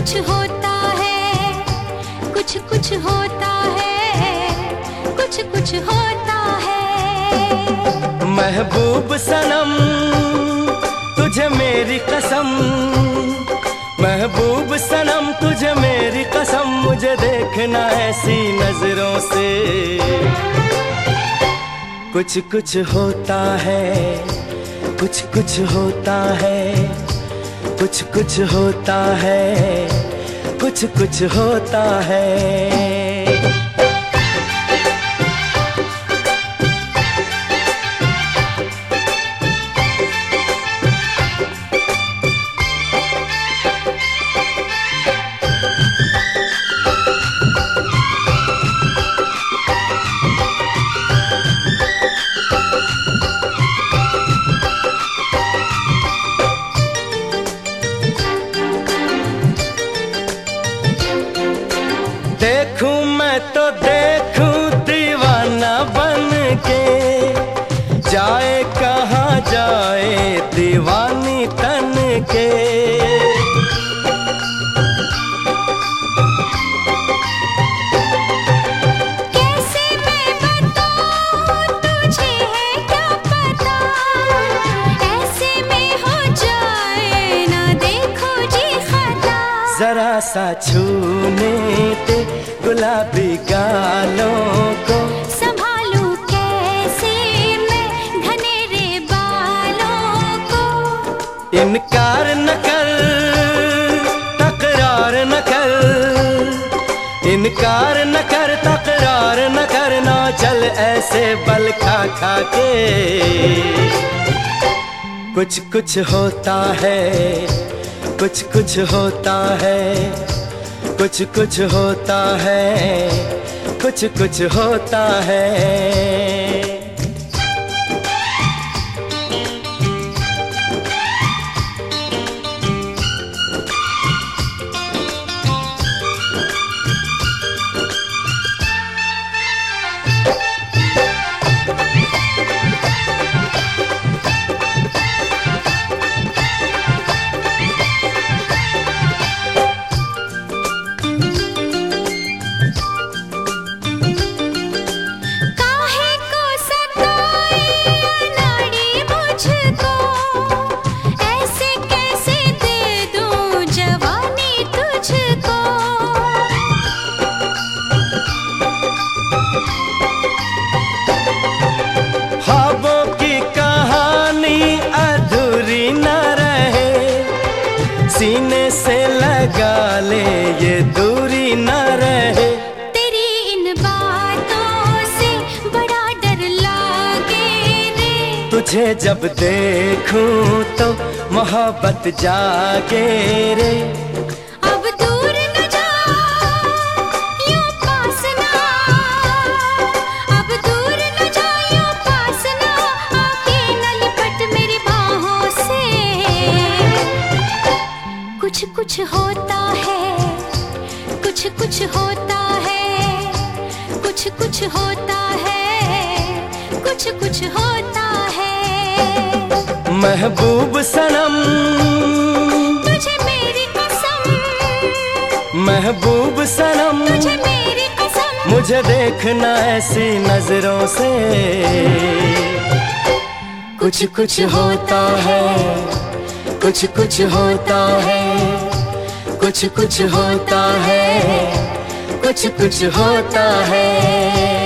कुछ होता है, कुछ कुछ होता है, कुछ कुछ होता है। महबूब सनम तुझे मेरी कसम, महबूब सनम तुझे मेरी कसम, मुझे देखना ऐसी नजरों से। कुछ कुछ होता है, कुछ कुछ होता है, कुछ कुछ होता है, कुछ कुछ होता है। देखूं मैं तो देखूं दीवाना बन के, जाए कहाँ जाए दीवानी तन के। कैसे मैं बताऊं तुझे है क्या पता, ऐसे में हो जाए ना देखो जी खता। जरा सा छूने दे गुलाबी गालों को, संभालूं कैसे मैं घनेरे बालों को। इनकार न कर, तकरार न कर, इनकार न कर, तकरार न करना, चल ऐसे बल खा खा के। कुछ कुछ होता है, कुछ कुछ होता है, कुछ कुछ होता है, कुछ कुछ होता है। ख्वाबों की कहानी अधूरी न रहे, सीने से लगा ले ये दूरी न रहे। तेरी इन बातों से बड़ा डर लागे रे, तुझे जब देखूं तो मोहब्बत जागे रे। अब दूर न जा यूं पास ना, अब दूर न जा यूं पास ना, आके न लिपट मेरी बाहों से। कुछ कुछ होता है, कुछ कुछ होता है, कुछ कुछ होता है, कुछ कुछ होता है। महबूब सनम तुझे मेरी कसम, महबूब सनम तुझे मेरी कसम, मुझे देखना ऐसी नजरों से। कुछ कुछ होता है, कुछ कुछ होता है, कुछ कुछ होता है, कुछ कुछ होता है।